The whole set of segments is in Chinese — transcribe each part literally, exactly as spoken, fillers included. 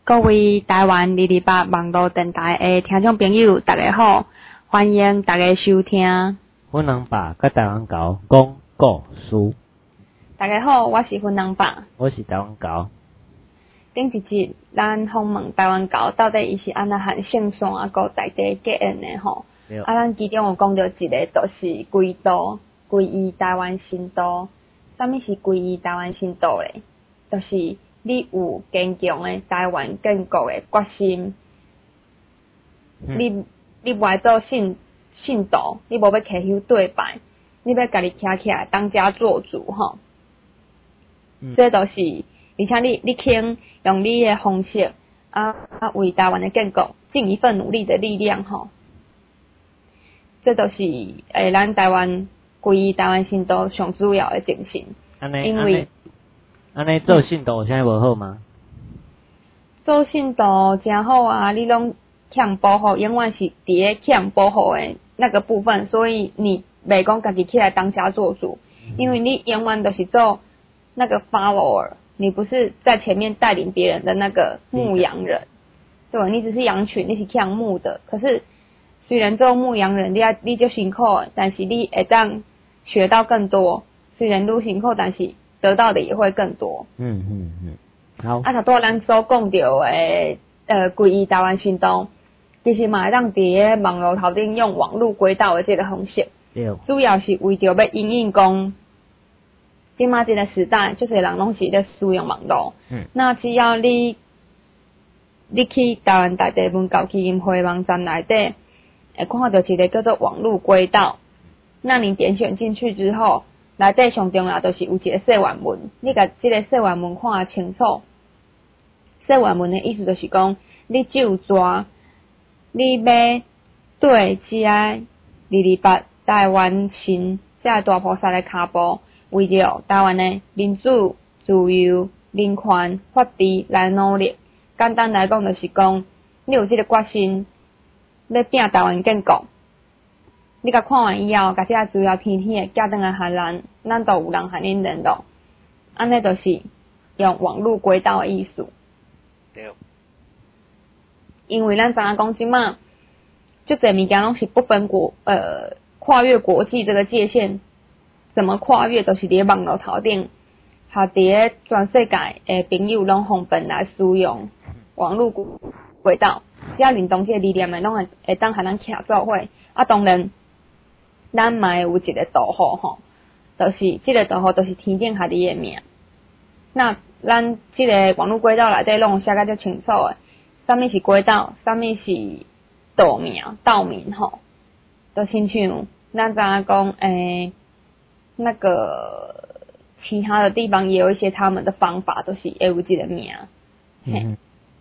各位台湾二二八网络电台的听众朋友，大家好，欢迎大家收听。 粉人爸甲台湾狗讲故事。 大家好，我是粉人爸， 我是台湾狗。 顶一集咱访问台湾狗到底伊是安那和圣山啊，个在地结缘的吼。啊，咱其中有讲到一个，就是归都，归依台湾新都。啥物是归依台湾新都咧？就是你有坚强的台湾建国的决心，嗯、你你无爱做信信徒，你无要祈求对拜，你要家己徛起来当家做主吼。嗯、这都是，而且你你肯用你的方式啊啊为台湾的建国尽一份努力的力量吼。这都是诶，咱台湾归依台湾新都上主要的精神，因为。 安尼做信徒现在无好吗？ 做信徒真好啊！你拢欠保护，永远是伫咧欠保护的那个部分，所以你袂讲家己起来当家做主，因为你永远都是做那个 follower， 你不是在前面带领别人的那个牧羊人，对吧？你只是羊群，你是欠牧的。可是虽然做牧羊人，你要你就辛苦，但是你会当学到更多。虽然愈辛苦，但是得到的也会更多。 嗯嗯嗯，好。 啊，头拄咱所讲到的，呃，归依台湾新都，其实嘛会当伫咧网络头顶用网络轨道的这个方式， 对， 主要是为着要因应讲，今嘛这个时代，就是人拢是咧使用网络。嗯。那只要你，你去台湾大地文教基金会网站内底，会看到一个叫做网络轨道，那你点选进去之后。内底上重要就是有一个说原文，你甲即个说原文看清楚。说原文的意思就是讲，你就抓你要对这个二二八台湾新这个大菩萨的脚步，为了台湾的民主、自由、人权、法治来努力。简单来讲，就是讲你有这个决心，要拼台湾建国。你甲看完以后，甲这资料天天寄转来函咱，咱都有人和恁联络，安尼就是用网络轨道的意思。对。因为咱知影讲即嘛，就这物件拢是不分国呃跨越国际这个界限，怎么跨越都是伫网络头顶，和伫咧全世界诶朋友拢方便来使用网络轨道，只要认同这个理念的，拢会会当和咱徛做伙。啊，当然。咱嘛有一个道号吼，就是这个道号就是天顶下你的名。那咱这个网络轨道内底拢写甲足清楚的，啥物是轨道，啥物是道名、道名吼，就亲像咱知影讲诶，那个其他的地方也有一些他们的方法，都、就是会有这个名。嗯。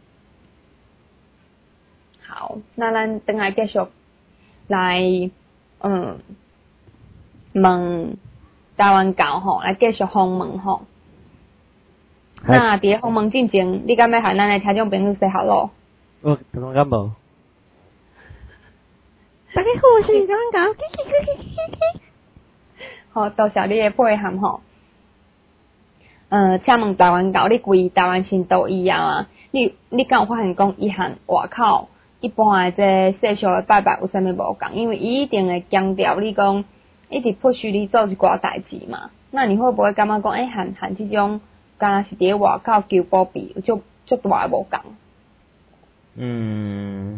好，那咱等下继续来，嗯。问台湾狗吼，来继续访问吼。那伫咧访问进前，你敢要和咱的听众朋友 say hello？ 我怎么敢无？ 大家好，我是台湾狗。好，多谢你的配合吼。呃，请问台湾狗，你归台湾新都以后啊，你你敢有发现讲伊和外口一般的这世俗的拜拜有啥物无共？因为伊一定会强调你讲。一直迫使你做一寡代志嘛，那你会不会感觉讲，诶、欸，和和这种，敢若是伫外口求保庇，就就大无共？ 嗯，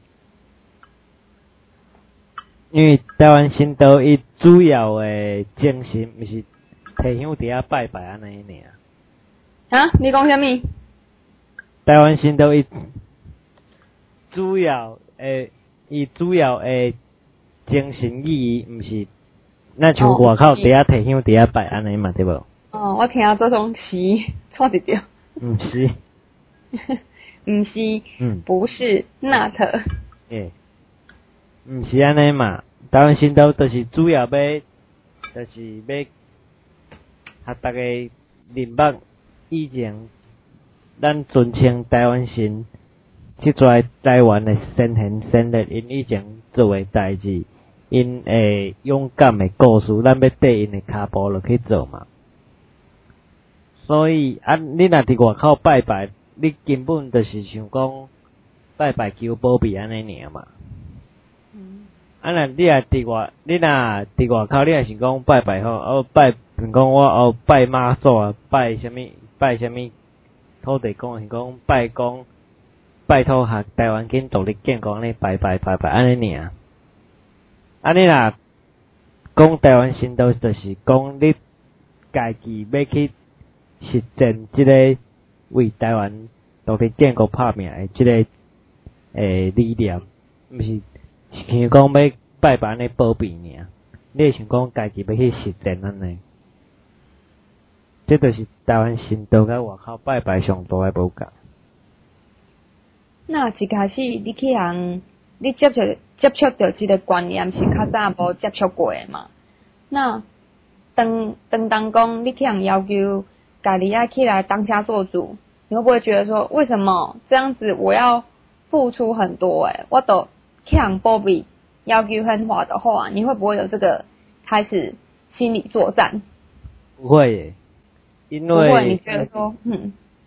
因为台湾新都伊主要的精神，毋是提香伫遐拜拜安尼尔。 啊？你讲啥物？ 台湾新都伊主要诶，伊主要诶精神意义，毋是。那像外口伫遐提香伫遐拜安尼嘛，对无？ 哦，我听做种是错一条。 毋是， 毋是，嗯，不是 ，not。 诶，毋是安尼嘛？台湾新都就是主要要，就是要，和大家认捌以前，咱尊称台湾神，即跩台湾的先贤先烈因以前做诶代志。因诶勇敢诶故事，咱要缀因诶骹步落去做嘛。所以啊，你若伫外口拜拜， 你根本就是想讲拜拜求保庇安尼尔嘛。嗯。啊，若你若伫外，你若伫外口，你若想讲拜拜吼，哦拜，比如讲我哦拜妈祖啊，拜啥物，拜啥物土地公，是讲拜公，拜托下台湾紧独立建国安尼拜拜拜拜安尼尔。啊，你若讲台湾新都，就是讲你家己要去实践即个为台湾独立建国拍拼的即个诶理念，毋是想讲要拜拜安尼保庇尔，你想讲家己要去实践安尼，这就是台湾新都甲外口拜拜上大诶无共。 那一开始你去人，你接触接触到即个观念是较早无接触过诶嘛？那当当当讲你去人要求家己要起来当家做主，你会不会觉得说，为什么这样子我要付出很多诶、欸？我都去人保庇要求很好的话，你会不会有这个开始心理作战？ 不会耶，因为不会，你觉得说，嗯，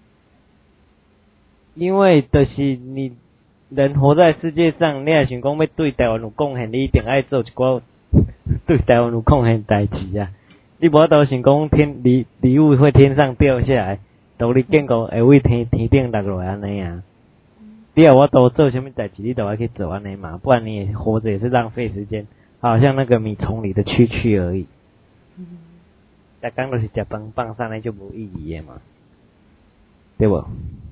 因为就是你人活在世界上，你也想讲要对台湾有贡献，你一定爱做一寡对台湾有贡献代志啊！你无都想讲天礼礼物会天上掉下来，独立建国会为天天顶落落来安尼啊！你要我多做什么代志，你都要去做安尼嘛，不然你也活着也是浪费时间，好像那个米虫里的蛐蛐而已。嗯，逐工都是食饭放上来就无意义的嘛，对无？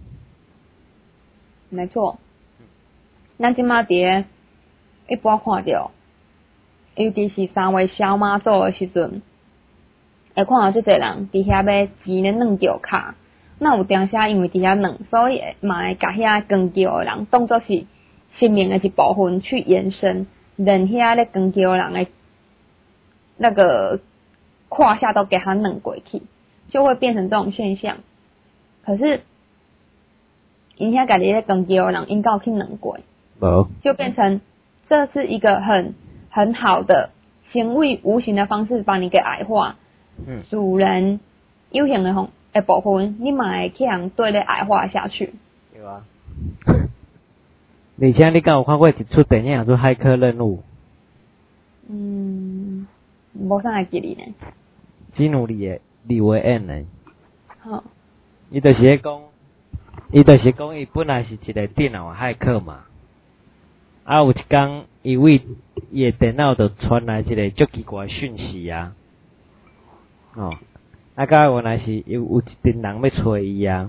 没错。咱即马伫一般看到，尤其是三月小妈祖的时阵，会看到即侪人伫遐要钱咧软桥骹。那有当时因为伫遐软，所以嘛会甲遐扛桥的人当作是生命的一部分去延伸，连遐咧扛桥的人的那个胯下都给他软过去，就会变成这种现象。可是，因遐家己咧扛桥的人应该有去软过。 无，就变成这是一个很很好的行为无形的方式，把你给矮化。嗯，主人有形的方的部分，你嘛会去人对咧矮化下去。 对啊。而且你敢有看过一出电影叫做《骇客任务》？ 嗯，无啥会记哩呢。 基努里的李维恩呢？ 好。 伊就是咧讲，伊就是讲，伊本来是一个电脑骇客嘛。啊，有一天，伊为伊诶电脑就传来一个足奇怪讯息啊，哦，啊，甲原来是有有一群人要找伊啊，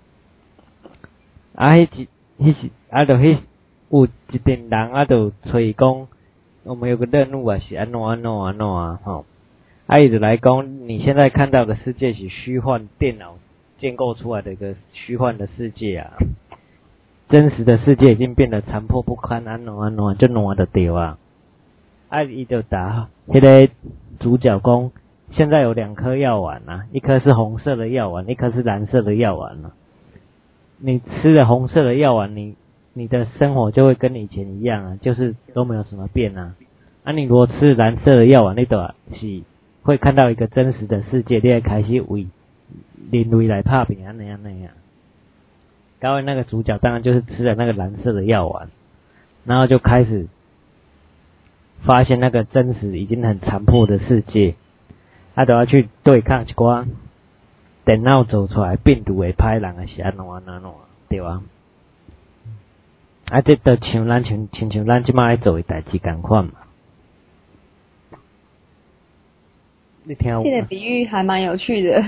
啊，迄一迄是啊，就迄有一群人啊，就找伊讲，我们有个任务啊，是安怎安怎安怎啊，吼，啊，伊就来讲，你现在看到的世界是虚幻电脑建构出来的一个虚幻的世界啊。真实的世界已经变得残破不堪，安怎安怎就烂就对啊！啊，伊就答迄个主角讲，现在有两颗药丸啊，一颗是红色的药丸，一颗是蓝色的药丸啊。你吃了红色的药丸，你你的生活就会跟以前一样啊，就是都没有什么变啊。啊，你如果吃蓝色的药丸，你就是会看到一个真实的世界，你会开始为人类来拍拼安尼安尼啊。刚才那个主角当然就是吃了那个蓝色的药丸，然后就开始发现那个真实已经很残破的世界，他都要去对抗一寡电脑做出来病毒会歹人的是安怎安怎安怎，对吧？啊，这就像咱像亲像咱即摆在做的代志共款嘛。你听有？ 这个比喻还蛮有趣的。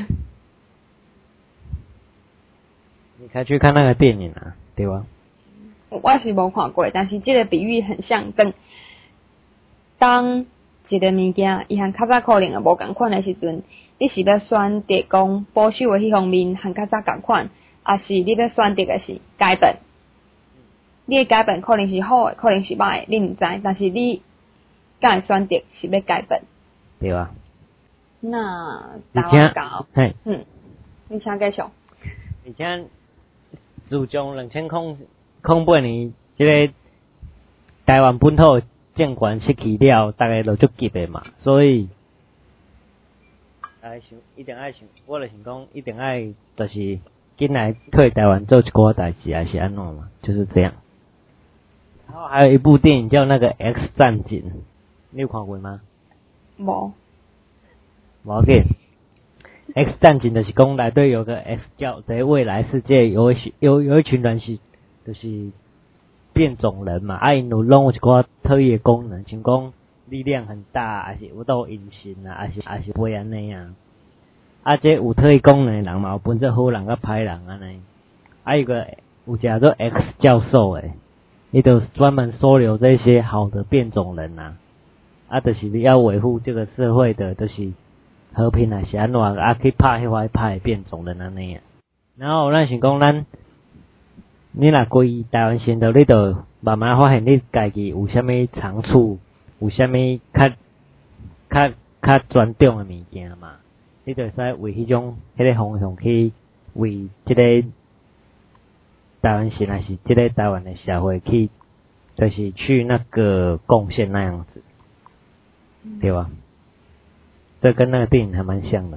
你可以去看那个电影啊，对吧？ 我是无看过，但是这个比喻很像当当一个物件，伊和较早可能也无共款的时阵，你是要选择讲保守的迄方面和较早共款，还是你要选择的是改变？你的改变可能是好的，可能是歹的，你毋知，但是你敢会选择是要改变？ 对啊。 那台湾搞， 嘿， 嗯，你请继续。 而且。自从两千空空八年，即个台湾本土政权失去了，大家都足急的嘛，所以，大家想一定爱想，我就想讲，一定爱就是进来退台湾做一寡代志还是安怎嘛，就是这样。然后还有一部电影叫那个 X 战警，你有看过吗？ 无。 无紧。X 战警就是讲内底有个 X 教，在未来世界有一有有一群人是就是变种人嘛，啊因有拢有一寡特异的功能，像讲力量很大，还是有到隐形啊，还是还是会安尼啊。啊，这有特异功能的人嘛，有分做好人甲歹人安尼。啊，有个有一个做 X 教授诶，伊就专门收留这些好的变种人呐、啊，啊，就是要维护这个社会的，就是和平啊，是安怎啊去拍迄块拍变种人安尼啊。然后咱想讲咱，你若规台湾先头，你就慢慢发现你家己有啥物长处，有啥物较较较专长的物件嘛。你就使为迄种迄个方向去为即个台湾县还是即个台湾的社会去，就是去那个贡献那样子，对吧？这跟那个电影还蛮像的。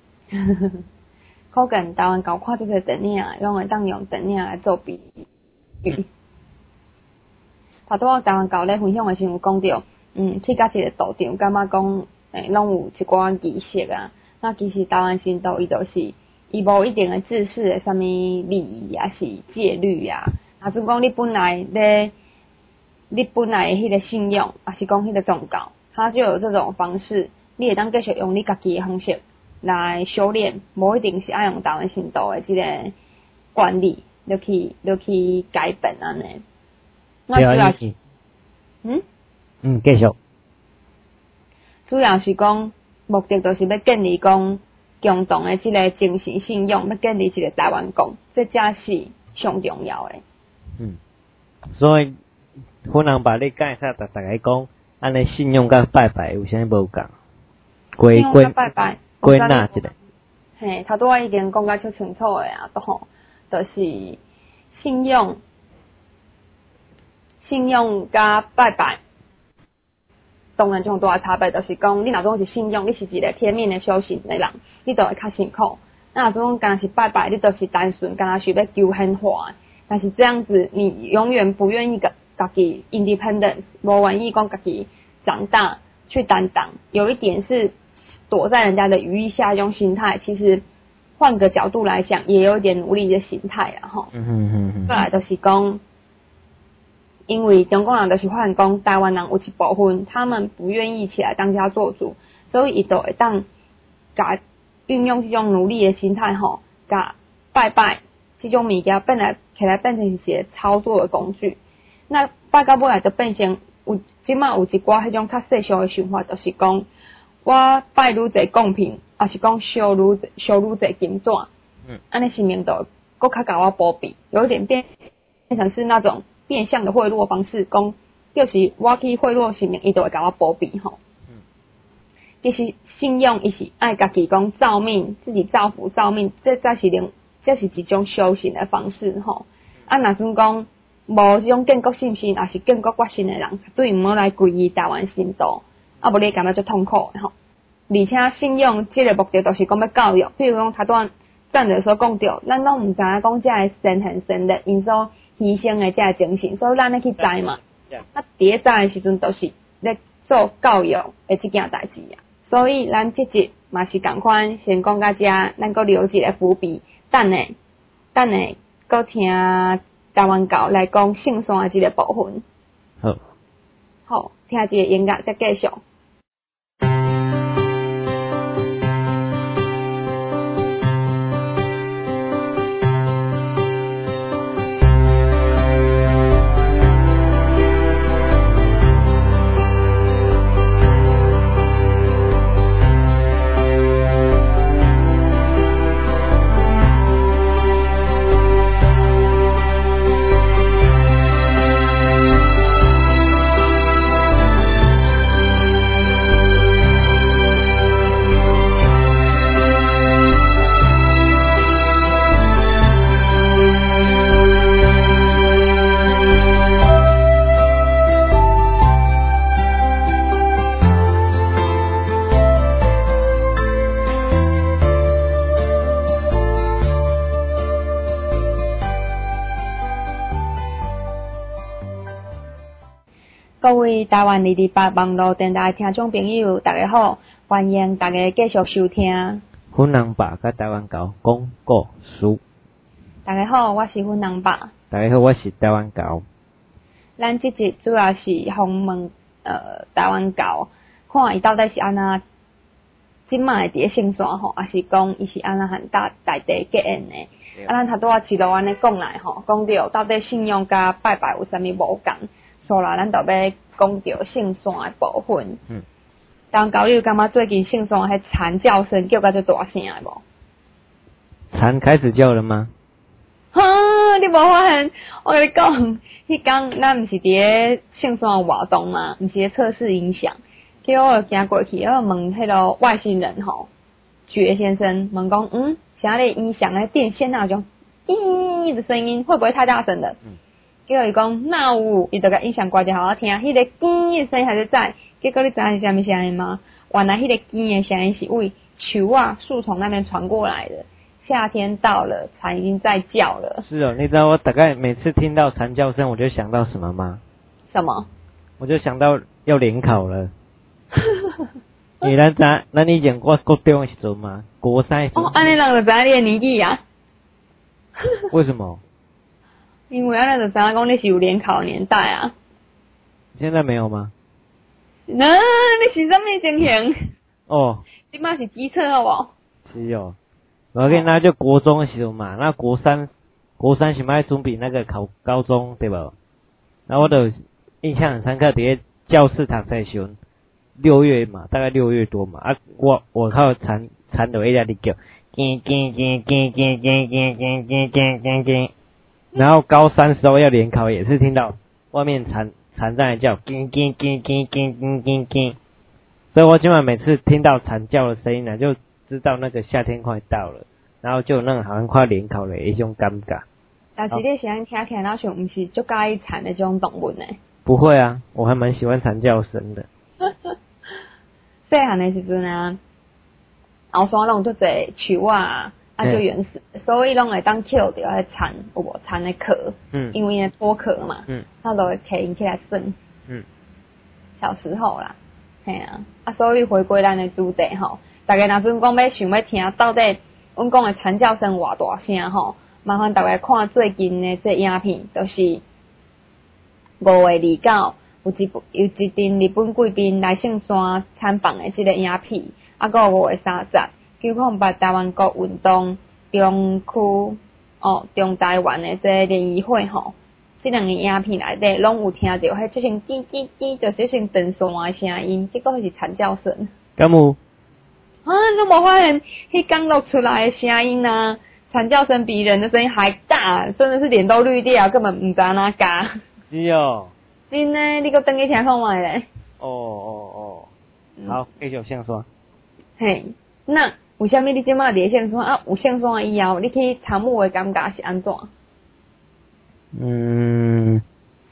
可见台湾搞看这个电影，拢会当用电影来做比喻。头拄仔台湾搞咧分享的时候讲到，嗯，去甲一个道场，感觉讲诶，拢有一寡仪式啊。那其实台湾神道伊就是伊无一定的制式的啥物礼仪啊，是戒律啊。啊，总讲你本来咧，你本来迄个信仰，还是讲迄个宗教，它就有这种方式，你会当继续用你家己的方式来修炼，无一定是爱用台湾神道的即个管理，就去就去改变安尼。那主要是，嗯嗯，继续。 主要是讲。目的就是要建立讲共同的即个精神信仰，要建立一个台湾国，这才是上重要的。 嗯，所以可能把你介绍，逐大家讲，安尼信仰甲拜拜有啥物无共？归归拜拜归纳一下。 嘿，头拄仔已经讲甲足清楚的啊，都吼，就是信仰、信仰甲拜拜。当然，种大差别就是讲，你若讲是信仰，你是一个天命的修行的人，你就会较辛苦。那若种干是拜拜，你就是单纯干是要求显化。但是这样子，你永远不愿意个家己 independence， 无愿意讲家己长大去担当。有一点是躲在人家的羽翼下，一种心态。其实换个角度来讲，也有一点努力的心态啊，吼。 嗯嗯嗯嗯。 再来就是讲。因为中国人就是发现讲，台湾人有一部分他们不愿意起来当家做主，所以伊就会当甲运用这种努力的心态吼，甲拜拜这种物件本来起来变成一个操作的工具。那拜到尾来就变成有即马有一寡迄种较世俗的想法，就是讲我拜愈侪贡品，还是讲烧愈烧愈侪金纸，嗯，安尼生命就搁较甲我保庇，有点变变成是那种。变相的贿赂方式，讲就是我去贿赂神明，伊就会甲我保庇吼。嗯，其实信仰伊是爱家己讲造命，自己造福造命，这才是另这是一种修行的方式吼。啊，若算讲无这种建国信心，也是建国决心的人，绝对毋好来皈依台湾神道，啊，无你感觉就痛苦吼。而且信仰这个目的就是讲要教育，比如讲他段站的时候讲到，咱拢毋知影讲这个神很神的因所。牺牲的这精神，所以咱咧去知嘛。啊，第一知的时阵，都是咧做教育的这件代志啊。所以咱这集嘛是共款，先讲到这，咱搁留一个伏笔，等下等下搁听台湾教来讲圣山的这个部分。 好， 好，听这个音乐再继续。 各位台湾二二八网络电台听众朋友，大家好，欢迎大家继续收听。 粉人爸甲台湾狗讲故事。 大家好，我是粉人爸。 大家好，我是台湾狗。 咱这集主要是访问呃台湾狗，看伊到底是安那，即卖伫咧性山吼，还是讲伊是安那和大大地结缘的？啊，咱头拄仔一路安尼讲来吼，讲到到底信仰甲拜拜有啥物无共？所以咱就要讲到性山的部分。嗯。台湾狗，你有感觉最近性山迄蝉叫声叫甲最大声的无？ 蝉开始叫了吗？ 哈，你无发现？我跟你讲，迄天咱毋是伫咧性山活动嘛，毋是咧测试音响，结果我就行过去，我问迄个外星人吼，觉先生问讲，嗯，啥咧音响咧电线那种咦的声音会不会太大声了？嗯。结果伊讲那有，伊就甲音响关者好好听，迄、那个叽的声音还是在。结果你知道是啥物声音吗？原来迄个叽的声音是为树啊树丛那边传过来的。夏天到了，蝉已经在叫了。是哦，你知道我大概每次听到蝉叫声，我就想到什么吗？ 什么？ 我就想到要联考了。因为咱咱咱以前我国中的时阵嘛，国三的时候。 哦，安尼人就知影你的年纪啊。 为什么？ 因为安尼就知影讲你是有联考的年代啊。 现在没有吗？ 那、啊、你是啥物情形？ 哦， 即摆是机测好无？ 是哦。我跟那就国中的时候嘛，那国三国三是要准备那个考高中对吧？然后我就印象很深刻，伫咧教室读册时阵，六月嘛，大概六月多嘛，啊，我我靠蝉蝉就一直在叫，叽叽叽叽叽叽叽叽叽叽叽叽。然后高三时候要联考，也是听到外面蝉蝉在叫，叽叽叽叽叽叽叽叽。所以我今晚每次听到蝉叫的声音呢，就知道那个夏天快到了，然后就有那种好像快联考了一种感觉。 但是你现在听起来好像不是就介意蝉的这种动物呢？ 不会啊，我还蛮喜欢蝉叫声的。 细汉的时阵啊，后山拢做侪树啊，啊就原始，欸、所以拢会当捡到迄蝉，有无蝉的壳？嗯，因为因脱壳嘛，嗯，他都会摕因起来耍。嗯，小时候啦，嘿啊，啊所以回归咱的主题吼。大家若阵讲要想要听到底阮讲的蝉叫声偌大声吼，麻烦大家看最近的这影片，就是五月二九有一有一阵日本贵宾来圣山参访的这个影片，啊，还有五月三十九控八台湾国运动中区哦中台湾的这个联谊会吼，这两个影片内底拢有听到迄这声叽叽叽，就是这声电线的声音，结果是蝉叫声。 敢有？ 啊，你无发现迄刚录出来的声音啊，蝉叫声比人的声音还大，真的是脸都绿掉，根本唔知哪加。 是哦。 真的，你搁等去听看卖咧。 哦哦哦。好，继续线刷。 嘿，那为虾米你即马伫线刷啊？有线刷以后，你去参悟的感觉是安怎？ 嗯，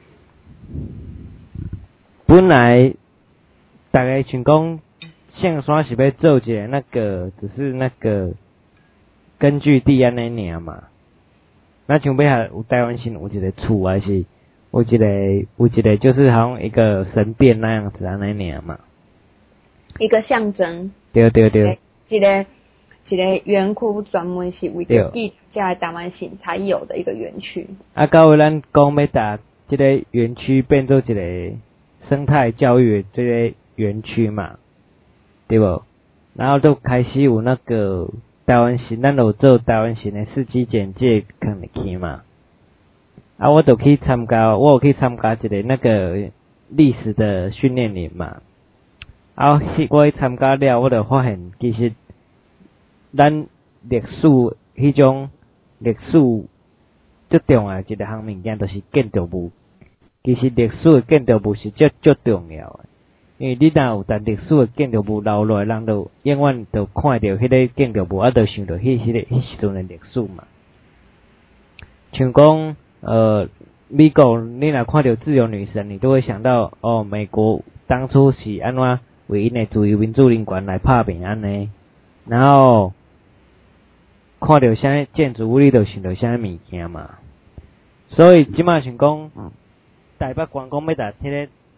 本来大概想讲。线刷是要做一个那个，只是那个根据地安尼尔嘛。那像要有台湾新有一个厝，还是有一个有一个就是好像一个神殿那样子安尼尔嘛。 一个象征。 对对对。 一个一个园区专门是为着地在台湾新才有的一个园区。 啊，到尾咱讲要打这个园区变做一个生态教育的这个园区嘛。对不？然后就开始有那个台湾省，咱有做台湾省的四级简介放入去嘛。啊，我就去参加，我有去参加一个那个历史的训练营嘛。啊，我去参加了，我就发现其实咱历史迄种历史最重要一个项物件，就是建筑物。其实历史的建筑物是最最重要的。因为你若有但历史的建筑物留落来，人就永远就看到迄个建筑物，啊，就想到迄迄个迄时阵的历史嘛。像讲呃，美国你若看到自由女神，你都会想到哦，美国当初是安怎为因的自由民主人权来拍拼安尼，然后看到啥建筑物，你就想到啥物件嘛。所以即马想讲，台北观光要达迄个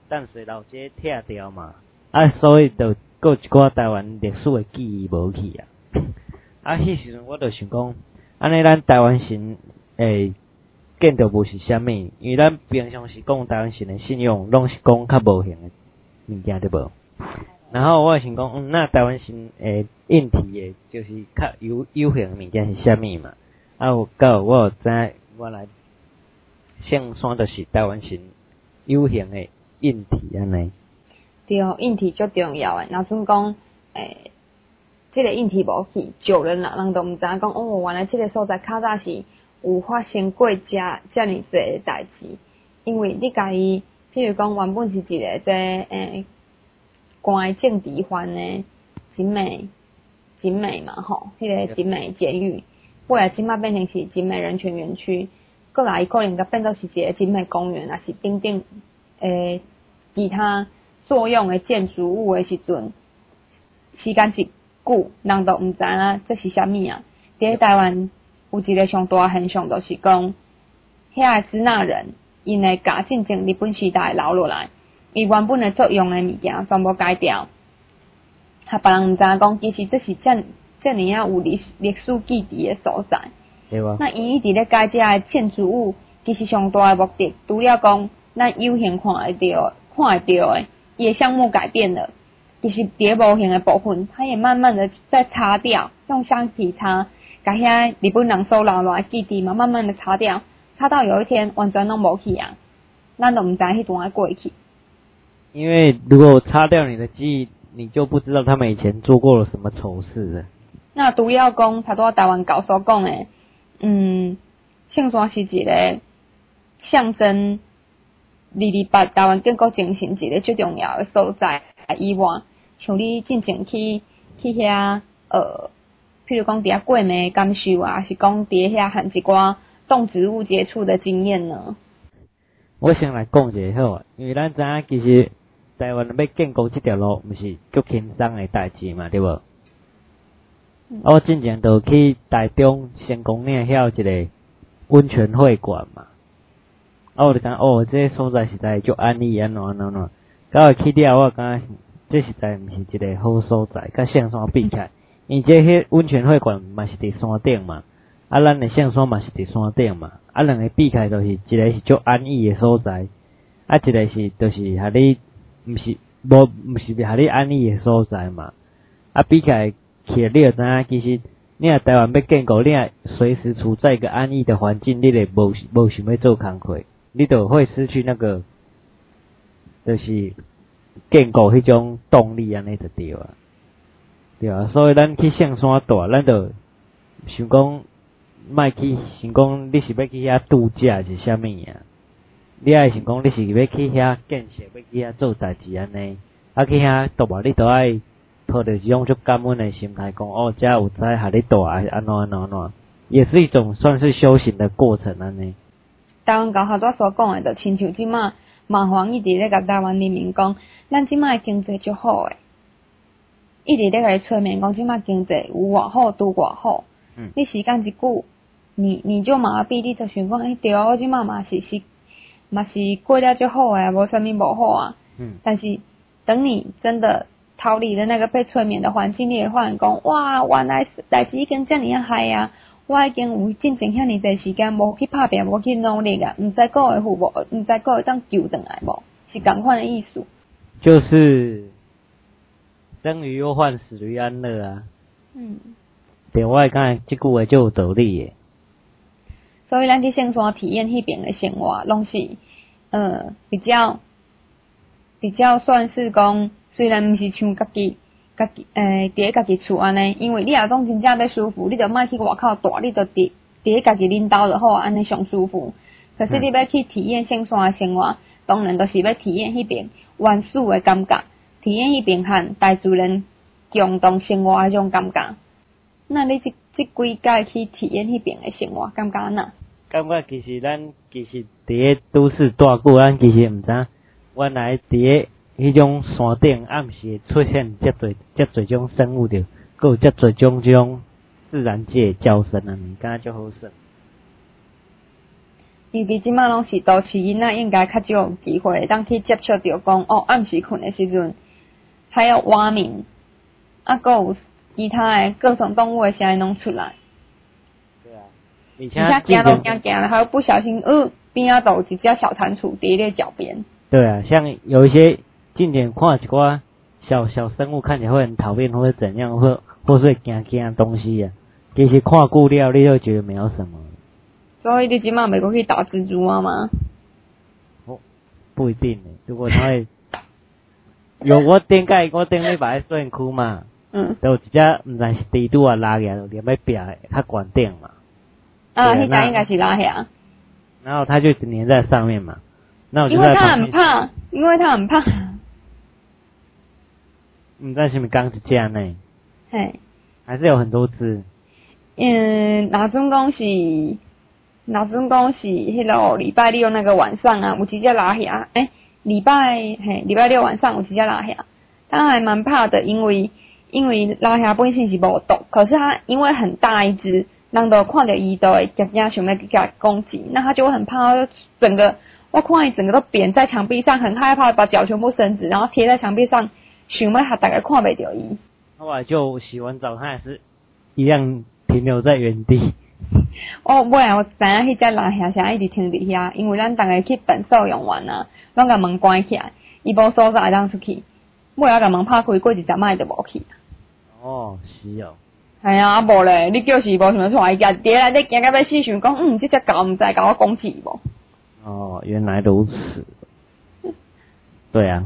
淡水老街拆掉嘛，啊，所以就搁一寡台湾历史的记忆无去啊。啊，迄时阵我就想讲，安尼咱台湾省诶建筑物是啥物？因为咱平常时讲台湾省的信用，拢是讲较无形的物件对无？然后我想讲，嗯，那台湾省诶硬体的，就是较有有形的物件是啥物嘛？啊，有到我有知，原来象山就是台湾省有形的硬体安尼。 对，硬体最重要诶。若阵讲诶。这个硬体无去，久了啦，人都毋知影讲哦，原来这个所在较早是有发生过遮遮尔济诶代志。因为你家己，譬如讲原本是一个这诶关政治犯诶景美景美嘛吼，迄、那个景美监狱，后来即马变成是景美人权园区，过来伊可能甲变做是一个景美公园，也是等等诶其他作用诶建筑物诶时阵，时间是。久，人都毋知影这是啥物啊！伫台湾有一个上大现象，就是讲，遐个支那人，因会甲进前日本时代留落来，伊原本的作用的物件全部改掉，哈别人毋知影讲，其实这是遮遮尔啊有历历史记忆的所在。 对吧？ 那伊一直咧改遮个建筑物，其实上大的目的，除了讲咱有形看会到、看会到的，伊的项目改变了。就是叠无形的部分，它也慢慢的在擦掉，用橡皮擦，把遐日本人所留落来记忆嘛，慢慢的擦掉，擦到有一天完全拢无去啊，咱都毋知迄段过去。 因为如果擦掉你的记忆，你就不知道他们以前做过了什么丑事了。 那除了讲，他拄台湾教所讲的，嗯，象山是一个象征二二八台湾建国精神一个最重要的所在以外。像你进前去去遐呃，譬如讲伫遐过暝感受啊，是讲伫遐和一寡动植物接触的经验呢？ 我先来讲一下好啊，因为咱知影其实台湾要建国这条路，毋是足轻松的代志嘛，对无？嗯、我进前就去台中成功岭遐有一个温泉会馆嘛，啊，我就讲哦，这个所在实在足安逸安怎安怎安怎，到后去了我感觉。这实在毋是一个好所在，甲象山比起来，因为这迄温泉会馆嘛是伫山顶嘛，啊，咱的象山嘛是伫山顶嘛，啊，两个比起来就是一个是足安逸的所在，啊，一个是就是和你毋是无毋是和你安逸的所在嘛，啊，比起来起来你就知影，其实你若台湾要建国，你若随时处在一个安逸的环境，你就无无想要做工课，你就会失去那个，就是。建构迄种动力安尼就对啊，对啊，所以咱去象山大，咱就想讲，莫去想讲你是要去遐度假是啥物啊？你爱想讲你是要去遐建设，要去遐做代志安尼，啊去遐读啊，你都爱抱着一种足感恩的心态，讲哦，遮有在和你读啊，安怎安怎安怎，也是一种算是修行的过程安尼。 台湾教学我所讲的，就亲像即马。马皇一直咧甲台湾人民讲，咱即摆经济足好诶，一直咧甲伊催眠讲，即摆经济有偌好，拄偌好。嗯。你时间一久，你你就麻痹，你就想讲，诶、欸，对啊，我即摆嘛是是，嘛是过了足好诶，无啥物无好啊。嗯。但是等你真的逃离了那个被催眠的环境，你会发现讲，哇，原来代志已经遮尔啊害啊！我已经有进前遐尼侪时间，无去拍拼，无去努力啊，毋知个会付无，毋知个会当救转来无，是共款的意思。 就是生于忧患，死于安乐啊。嗯。对，我感觉即句话就有道理诶。 所以咱去象山体验迄边的生活，拢是呃比较比较算是讲，虽然毋是像家己。家己诶，伫家己厝安尼，因为你若讲真正要舒服，你就莫去外口住，你就伫伫家己恁兜就好，安尼上舒服。可是你要去体验象山的生活，当然就是要体验迄边原始的感觉，体验迄边和大自然共同生活迄种感觉。那你即即几届去体验迄边的生活，感觉安怎？ 感觉其实咱其实伫个都市住久，咱其实毋知原来伫个。迄种山顶暗时出现遮侪遮侪种生物着，佮有遮侪种种自然界的叫声啊，你感觉足好耍。 尤其即摆拢是都市囡仔，应该较少有机会当去接触到讲哦，暗时困的时阵，还有蛙鸣，啊，还有其他的各种动物的声音拢出来。 对啊， 而且行都行行了，还有不小心，呃，边仔都有一只小蟾蜍伫咧脚边。 对啊，像有一些近点看一寡小小生物看起来会很讨厌，或者怎样，或或是会惊惊的东西啊，其实看久了你就觉得没有什么。 所以你即摆袂过去打蜘蛛啊吗？ 哦，不一定诶，如果他会有我顶个我顶礼拜孙区嘛，嗯，有一只毋知是蜘蛛啊拉起来，就连要壁较悬顶嘛。 啊，迄只应该是拉下。 然后它就粘在上面嘛。那我就因为它很怕，因为它很怕。 毋知是毋是刚一只呢？ 嘿， 还是有很多只。 嗯，若准讲是。老准讲是迄个礼拜六那个晚上啊，有一只拉虾，诶、欸，礼拜嘿礼拜六晚上有一只拉虾，它还蛮怕的，因为因为拉虾本身是无毒，可是它因为很大一只，人都看到伊都会夹夹想要给它攻击，那它就会很怕，整个我看伊整个都扁在墙壁上，很害怕，把脚全部伸直，然后贴在墙壁上，想要它大概看不到伊。 后来就洗完澡，它也是一样停留在原地。 哦，尾啊，我知影迄只拉虾虾一直停伫遐，因为咱逐个去办寿用完啊，拢甲门关起来，伊无所在当出去，尾啊甲门拍开，过一阵仔就无去。 哦，是哦。 系啊，啊无咧，你叫是无想要出来，家伫内底行到要死，想讲，嗯，这只狗毋知甲我攻击无？ 哦，原来如此。对啊。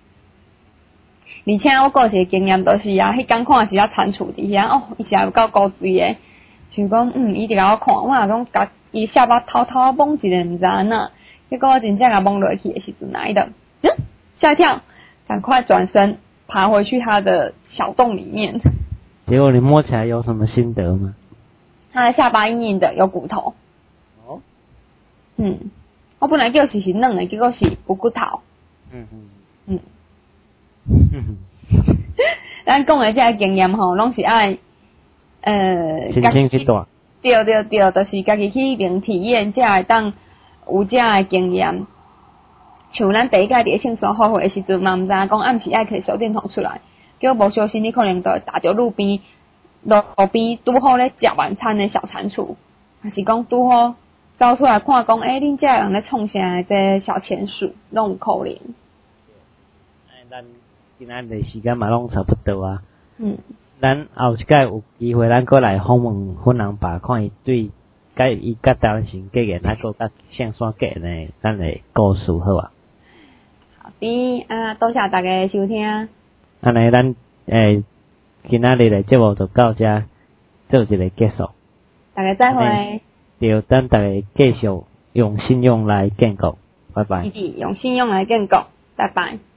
而且我个一个经验就是啊，迄天看是啊蟾蜍伫遐，哦，伊是有够古锥诶。想讲，嗯，伊伫甲我看，我若讲甲伊下巴偷偷摸一下，毋知安那，结果真正甲摸落去的时阵，哪一的，嗯，吓一跳，赶快转身爬回去他的小洞里面。 结果你摸起来有什么心得吗？ 他的下巴硬硬的，有骨头。哦。嗯，我本来叫是是嫩的，结果是有骨头。嗯嗯嗯。嗯。咱讲的这个经验吼，拢是爱。呃， 亲身去带， 对对对，就是家己去零体验，才会当有这个经验。像咱第一届伫庆山花卉的时阵嘛，毋知影讲暗时爱摕手电筒出来，结果无小心你可能就会打着路边路边拄好咧食晚餐的小蟾蜍，还是讲拄好走出来看讲，诶、欸，恁遮人咧创啥？这小钱鼠拢有可能。 哎，咱今仔日时间嘛拢差不多啊。嗯。咱后一届有机会，咱过来访问粉人爸，看伊对甲伊甲台湾省结缘，还个甲象山结缘的咱的故事，好啊。 好的，啊，多谢大家收听。 安尼，咱诶，今仔日的节目就到这，做一个结束。 大家再会。 对，咱大家继续用信用来建构，拜拜。 一直用信用来建构，拜拜。